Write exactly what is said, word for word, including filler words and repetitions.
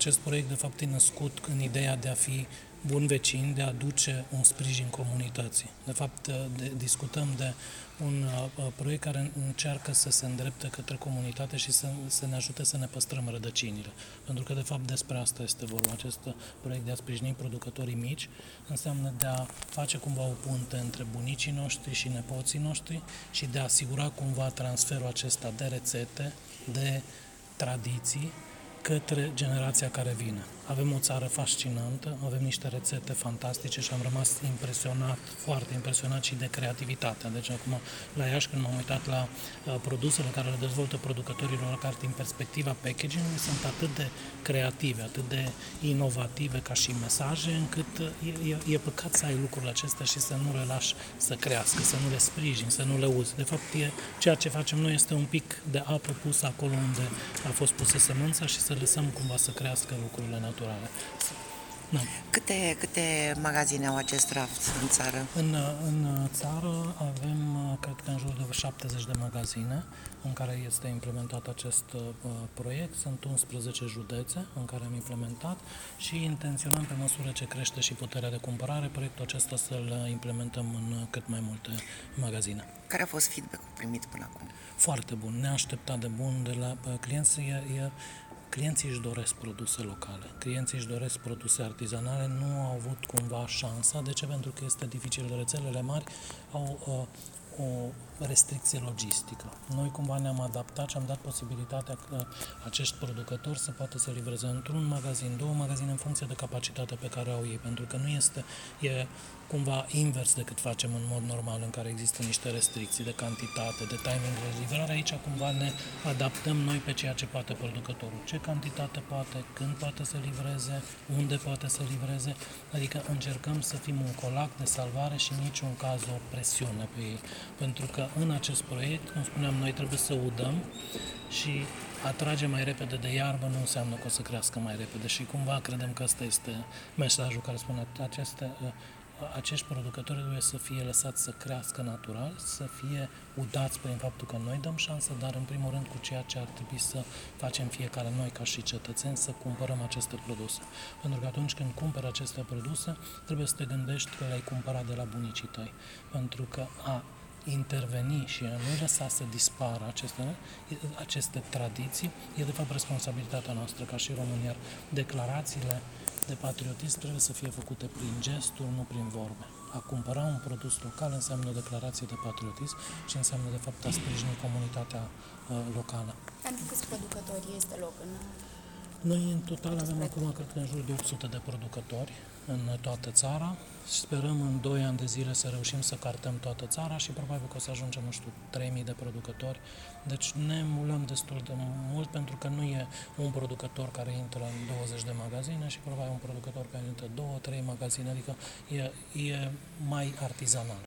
acest proiect, de fapt, e născut în ideea de a fi bun vecin, de a aduce un sprijin comunității. De fapt, de, discutăm de un uh, proiect care încearcă să se îndrepte către comunitate și să, să ne ajute să ne păstrăm rădăcinile. Pentru că, de fapt, despre asta este vorba. Acest proiect de a sprijini producătorii mici înseamnă de a face cumva o punte între bunicii noștri și nepoții noștri și de a asigura cumva transferul acesta de rețete, de tradiții, către generația care vine. Avem o țară fascinantă, avem niște rețete fantastice și am rămas impresionat, foarte impresionat și de creativitatea. Deci acum la Iași, când m-am uitat la uh, produsele care le dezvoltă producătorii locali din perspectiva packaging, sunt atât de creative, atât de inovative ca și mesaje, încât e, e, e păcat să ai lucrurile acestea și să nu le lași să crească, să nu le sprijini, să nu le uzi. De fapt, e, ceea ce facem noi este un pic de apă pusă acolo unde a fost pusă sămânța și să lăsăm cumva să crească lucrurile naturale. Da. Câte, câte magazine au acest raft în țară? În, în țară avem, cred că în jur de șaptezeci de magazine în care este implementat acest uh, proiect. Sunt unsprezece județe în care am implementat și intenționăm, pe măsură ce crește și puterea de cumpărare, proiectul acesta să-l implementăm în cât mai multe magazine. Care a fost feedback-ul primit până acum? Foarte bun, neașteptat de bun de la uh, clienți. E, e, Clienții își doresc produse locale, clienții își doresc produse artizanale, nu au avut cumva șansa. De ce? Pentru că este dificil. Rețelele mari au uh, o restricție logistică. Noi cumva ne-am adaptat și am dat posibilitatea că acești producători să poată să livreze într-un magazin, două magazine, în funcție de capacitatea pe care au ei, pentru că nu este, e cumva invers decât facem în mod normal, în care există niște restricții de cantitate, de timing de livrare. Aici cumva ne adaptăm noi pe ceea ce poate producătorul. Ce cantitate poate, când poate să livreze, unde poate să livreze, adică încercăm să fim un colac de salvare și în niciun caz o presiune pe ei. Pentru că în acest proiect, cum spuneam, noi trebuie să udăm și atrage mai repede de iarbă nu înseamnă că o să crească mai repede și cumva credem că ăsta este mesajul care spune aceste, acești producători trebuie să fie lăsați să crească natural, să fie udați prin faptul că noi dăm șansă, dar în primul rând cu ceea ce ar trebui să facem fiecare noi ca și cetățeni, să cumpărăm aceste produse. Pentru că atunci când cumperi aceste produse, trebuie să te gândești că le-ai cumpărat de la bunicii tăi. Pentru că a interveni și a nu lăsa să dispară aceste, aceste tradiții, e de fapt responsabilitatea noastră ca și români, iar declarațiile de patriotism trebuie să fie făcute prin gesturi, nu prin vorbe. A cumpăra un produs local înseamnă o declarație de patriotism și înseamnă de fapt a sprijini comunitatea uh, locală. Pentru câți producători este loc în... Noi în total avem acum, cred că în jur de opt sute de producători în toată țara. Sperăm în doi ani de zile să reușim să cartăm toată țara și probabil că o să ajungem, nu știu, trei mii de producători. Deci ne mulăm destul de mult pentru că nu e un producător care intră în douăzeci de magazine și probabil un producător care intră în două, trei magazine, adică e, e mai artizanal.